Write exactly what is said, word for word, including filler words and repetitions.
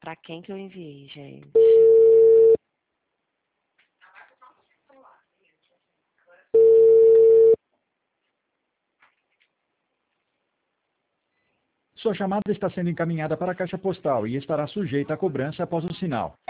pra quem que eu enviei, gente. Sua chamada está sendo encaminhada para a caixa postal e estará sujeita a cobrança após o sinal.